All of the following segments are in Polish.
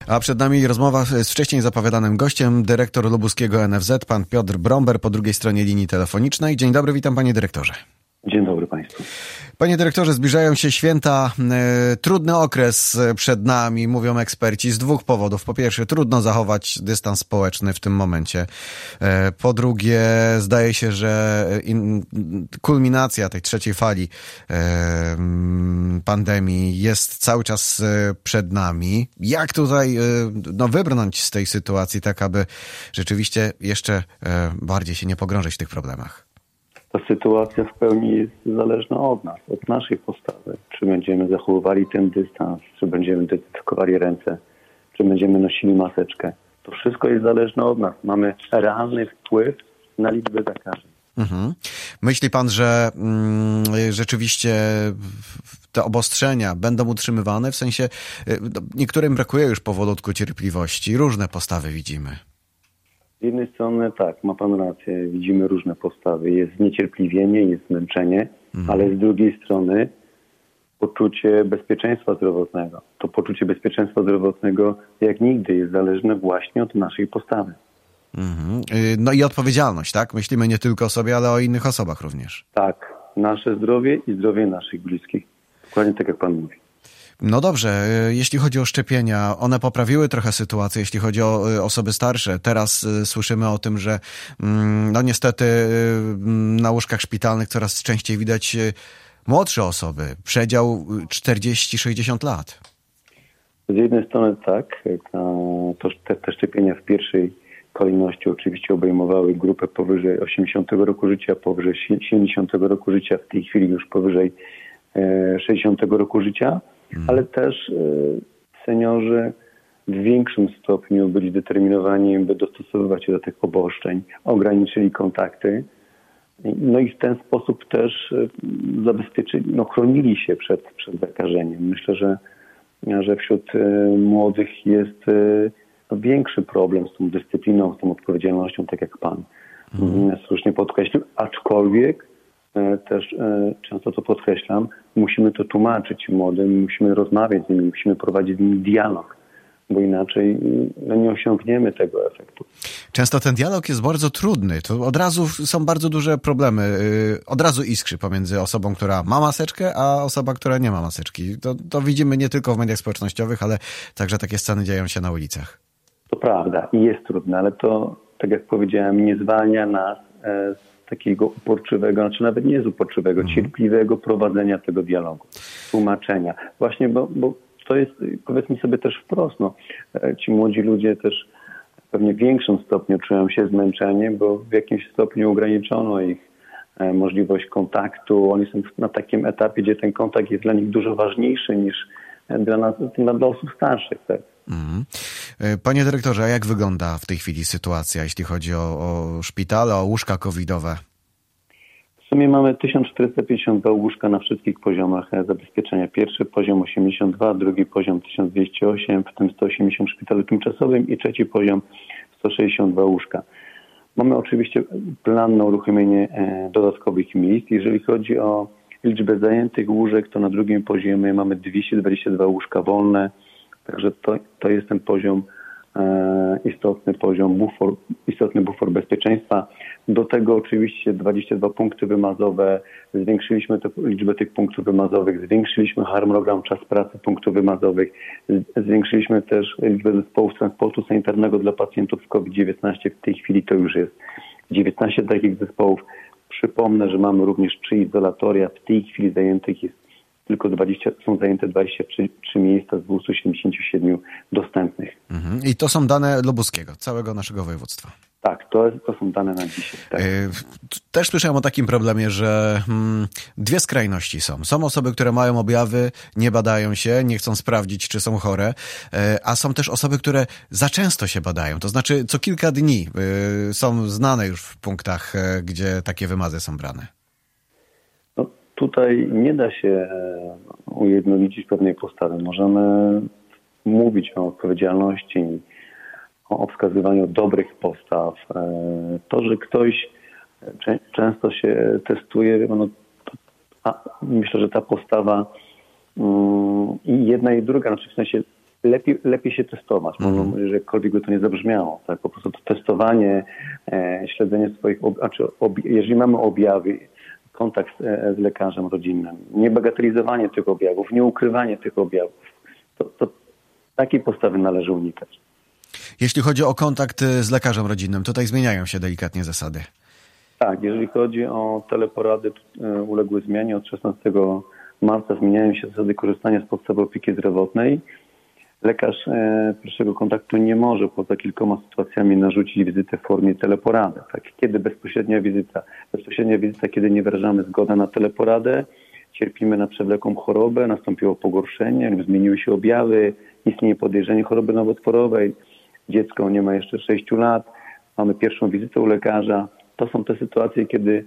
A przed nami rozmowa z wcześniej zapowiadanym gościem, dyrektor lubuskiego NFZ, pan Piotr Bromber, po drugiej stronie linii telefonicznej. Dzień dobry, witam panie dyrektorze. Dzień dobry państwu. Panie dyrektorze, zbliżają się święta, trudny okres przed nami, mówią eksperci, z dwóch powodów. Po pierwsze, trudno zachować dystans społeczny w tym momencie. Po drugie, zdaje się, że kulminacja tej trzeciej fali pandemii jest cały czas przed nami. Jak tutaj wybrnąć z tej sytuacji tak, aby rzeczywiście jeszcze bardziej się nie pogrążyć w tych problemach? Ta sytuacja w pełni jest zależna od nas, od naszej postawy. Czy będziemy zachowywali ten dystans, czy będziemy dezynfekowali ręce, czy będziemy nosili maseczkę. To wszystko jest zależne od nas. Mamy realny wpływ na liczbę zakażeń. Mhm. Myśli pan, że rzeczywiście te obostrzenia będą utrzymywane? W sensie niektórym brakuje już powolutku cierpliwości. Różne postawy widzimy. Z jednej strony tak, ma pan rację, widzimy różne postawy. Jest zniecierpliwienie, jest zmęczenie, ale z drugiej strony poczucie bezpieczeństwa zdrowotnego. To poczucie bezpieczeństwa zdrowotnego jak nigdy jest zależne właśnie od naszej postawy. No i odpowiedzialność, tak? Myślimy nie tylko o sobie, ale o innych osobach również. Tak, nasze zdrowie i zdrowie naszych bliskich. Dokładnie tak jak pan mówi. No dobrze, jeśli chodzi o szczepienia, one poprawiły trochę sytuację, jeśli chodzi o osoby starsze. Teraz słyszymy o tym, że no niestety na łóżkach szpitalnych coraz częściej widać młodsze osoby, przedział 40-60 lat. Z jednej strony tak, te szczepienia w pierwszej kolejności oczywiście obejmowały grupę powyżej 80 roku życia, powyżej 70 roku życia, w tej chwili już powyżej 60 roku życia. Ale też seniorzy w większym stopniu byli zdeterminowani, by dostosowywać się do tych obostrzeń, ograniczyli kontakty. No i w ten sposób też zabezpieczyli, chronili się przed zakażeniem. Myślę, że wśród młodych jest większy problem z tą dyscypliną, z tą odpowiedzialnością, tak jak pan słusznie podkreślił, aczkolwiek też często to podkreślam, musimy to tłumaczyć młodym, musimy rozmawiać z nimi, musimy prowadzić z nimi dialog, bo inaczej nie osiągniemy tego efektu. Często ten dialog jest bardzo trudny. To od razu są bardzo duże problemy. Od razu iskrzy pomiędzy osobą, która ma maseczkę, a osobą, która nie ma maseczki. To widzimy nie tylko w mediach społecznościowych, ale także takie sceny dzieją się na ulicach. To prawda i jest trudne, ale to, tak jak powiedziałem, nie zwalnia nas z takiego uporczywego, znaczy nawet nie z uporczywego, cierpliwego prowadzenia tego dialogu, tłumaczenia. Właśnie, bo to jest, powiedzmy sobie też wprost, ci młodzi ludzie też pewnie w większym stopniu czują się zmęczeni, bo w jakimś stopniu ograniczono ich możliwość kontaktu. Oni są na takim etapie, gdzie ten kontakt jest dla nich dużo ważniejszy niż dla osób starszych. Tak? Panie dyrektorze, a jak wygląda w tej chwili sytuacja, jeśli chodzi o szpitale, o łóżka covidowe? W sumie mamy 1452 łóżka na wszystkich poziomach zabezpieczenia. Pierwszy poziom 82, drugi poziom 1208, w tym 180 w szpitalu tymczasowym i trzeci poziom 162 łóżka. Mamy oczywiście plan na uruchomienie dodatkowych miejsc. Jeżeli chodzi o liczbę zajętych łóżek, to na drugim poziomie mamy 222 łóżka wolne. Także to jest ten poziom, istotny bufor bezpieczeństwa. Do tego oczywiście 22 punkty wymazowe. Zwiększyliśmy liczbę tych punktów wymazowych, zwiększyliśmy harmonogram, czas pracy punktów wymazowych, zwiększyliśmy też liczbę zespołów transportu sanitarnego dla pacjentów z COVID-19. W tej chwili to już jest 19 takich zespołów. Przypomnę, że mamy również 3 izolatoria. W tej chwili zajętych jest tylko są zajęte 23 miejsca z 277 dostępnych. I to są dane lubuskiego, całego naszego województwa. Tak, to są dane na dzisiaj. Tak. Też słyszałem o takim problemie, że dwie skrajności są. Są osoby, które mają objawy, nie badają się, nie chcą sprawdzić, czy są chore, a są też osoby, które za często się badają. To znaczy co kilka dni są znane już w punktach, gdzie takie wymazy są brane. Tutaj nie da się ujednolicić pewnej postawy. Możemy mówić o odpowiedzialności, o wskazywaniu dobrych postaw. To, że ktoś często się testuje, myślę, że ta postawa i jedna i druga, znaczy w sensie lepiej się testować, że jakkolwiek by to nie zabrzmiało. Tak? Po prostu to testowanie, śledzenie swoich, jeżeli mamy objawy, kontakt z lekarzem rodzinnym, nie bagatelizowanie tych objawów, nie ukrywanie tych objawów, to takiej postawy należy unikać. Jeśli chodzi o kontakt z lekarzem rodzinnym, tutaj zmieniają się delikatnie zasady. Tak, jeżeli chodzi o teleporady, uległy zmianie. Od 16 marca zmieniają się zasady korzystania z podstawy opieki zdrowotnej. Lekarz pierwszego kontaktu nie może poza kilkoma sytuacjami narzucić wizytę w formie teleporady. Tak? Kiedy bezpośrednia wizyta, kiedy nie wyrażamy zgody na teleporadę, cierpimy na przewlekłą chorobę, nastąpiło pogorszenie lub zmieniły się objawy, istnieje podejrzenie choroby nowotworowej, dziecko nie ma jeszcze 6 lat, mamy pierwszą wizytę u lekarza. To są te sytuacje, kiedy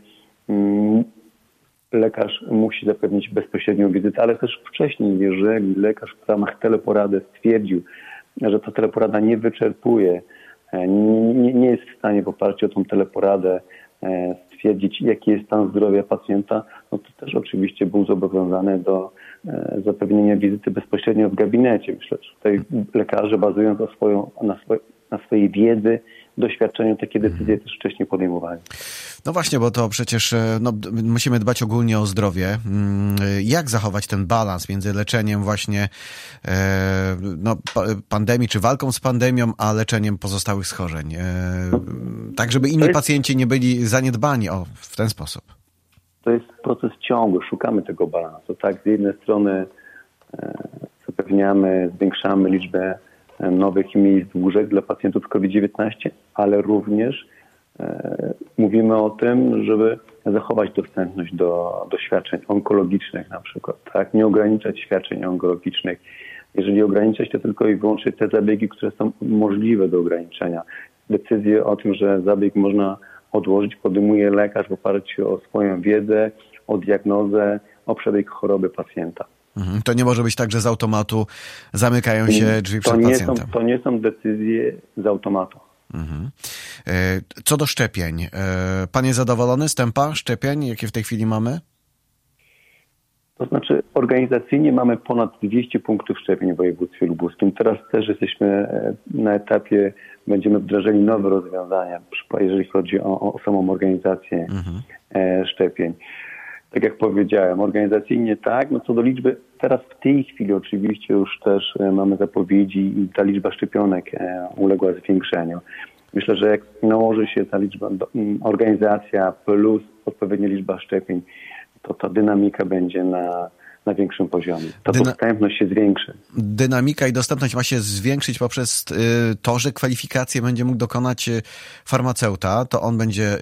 lekarz musi zapewnić bezpośrednią wizytę, ale też wcześniej, jeżeli lekarz w ramach teleporady stwierdził, że ta teleporada nie wyczerpuje, nie jest w stanie w oparciu o tą teleporadę stwierdzić, jaki jest stan zdrowia pacjenta, no to też oczywiście był zobowiązany do zapewnienia wizyty bezpośrednio w gabinecie. Myślę, że tutaj lekarze, bazując na swojej wiedzy, doświadczeniu, takie decyzje też wcześniej podejmowali. No właśnie, bo to przecież musimy dbać ogólnie o zdrowie. Jak zachować ten balans między leczeniem właśnie pandemii, czy walką z pandemią, a leczeniem pozostałych schorzeń? Tak, żeby inni pacjenci nie byli zaniedbani w ten sposób. To jest proces ciągły, szukamy tego balansu. Tak, z jednej strony zapewniamy, zwiększamy liczbę nowych miejsc łóżek dla pacjentów COVID-19, ale również mówimy o tym, żeby zachować dostępność do świadczeń onkologicznych na przykład. Tak? Nie ograniczać świadczeń onkologicznych. Jeżeli ograniczać, to tylko i wyłącznie te zabiegi, które są możliwe do ograniczenia. Decyzję o tym, że zabieg można odłożyć, podejmuje lekarz w oparciu o swoją wiedzę, o diagnozę, o przebieg choroby pacjenta. To nie może być tak, że z automatu zamykają się drzwi przed pacjentem. To nie są decyzje z automatu. Co do szczepień. Pan jest zadowolony z tempa szczepień, jakie w tej chwili mamy? To znaczy organizacyjnie mamy ponad 200 punktów szczepień w województwie lubuskim. Teraz też jesteśmy na etapie, będziemy wdrażali nowe rozwiązania, jeżeli chodzi o samą organizację szczepień. Tak jak powiedziałem, organizacyjnie tak, no co do liczby, teraz w tej chwili oczywiście już też mamy zapowiedzi i ta liczba szczepionek uległa zwiększeniu. Myślę, że jak nałoży się ta liczba, organizacja plus odpowiednia liczba szczepień, to ta dynamika będzie na większym poziomie. Ta dostępność się zwiększy. Dynamika i dostępność ma się zwiększyć poprzez to, że kwalifikację będzie mógł dokonać farmaceuta. To on będzie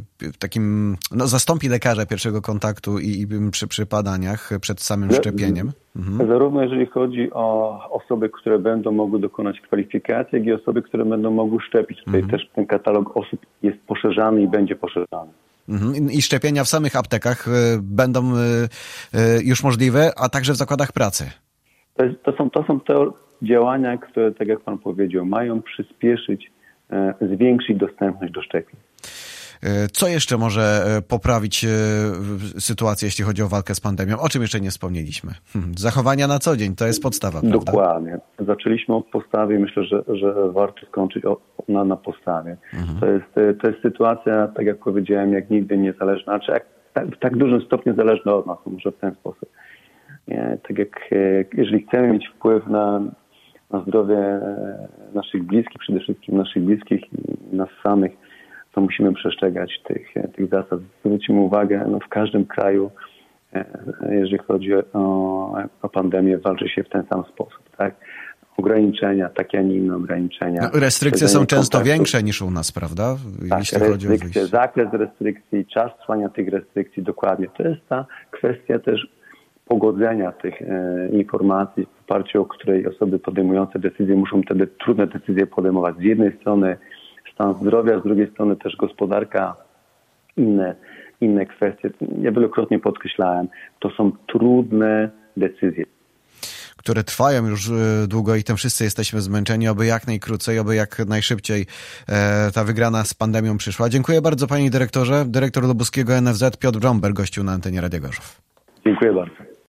zastąpi lekarza pierwszego kontaktu i przy badaniach przed samym szczepieniem. Zarówno jeżeli chodzi o osoby, które będą mogły dokonać kwalifikacji, jak i osoby, które będą mogły szczepić. Tutaj też ten katalog osób jest poszerzany i będzie poszerzany. I szczepienia w samych aptekach będą już możliwe, a także w zakładach pracy. To są te działania, które, tak jak pan powiedział, mają przyspieszyć, zwiększyć dostępność do szczepień. Co jeszcze może poprawić sytuację, jeśli chodzi o walkę z pandemią? O czym jeszcze nie wspomnieliśmy? Zachowania na co dzień, to jest podstawa, prawda? Dokładnie. Zaczęliśmy od podstawy i myślę, że warto skończyć na podstawie. To jest sytuacja, tak jak powiedziałem, jak nigdy niezależna, znaczy w tak dużym stopniu zależna od nas, może w ten sposób. Tak jak jeżeli chcemy mieć wpływ na zdrowie naszych bliskich, przede wszystkim naszych bliskich i nas samych, to musimy przestrzegać tych zasad. Zwróćmy uwagę, w każdym kraju, jeżeli chodzi o pandemię, walczy się w ten sam sposób. Tak? Ograniczenia, takie, a nie inne ograniczenia. Restrykcje są często większe niż u nas, prawda? Tak, restrykcje, zakres restrykcji, czas trwania tych restrykcji, dokładnie. To jest ta kwestia też pogodzenia tych informacji, w oparciu o której osoby podejmujące decyzje muszą te trudne decyzje podejmować. Z jednej strony stan zdrowia, z drugiej strony też gospodarka, inne kwestie. Ja wielokrotnie podkreślałem, to są trudne decyzje, które trwają już długo i tym wszyscy jesteśmy zmęczeni, oby jak najkrócej, oby jak najszybciej ta wygrana z pandemią przyszła. Dziękuję bardzo panie dyrektorze. Dyrektor lubuskiego NFZ Piotr Bromber gościł na antenie Radia Gorzów. Dziękuję bardzo.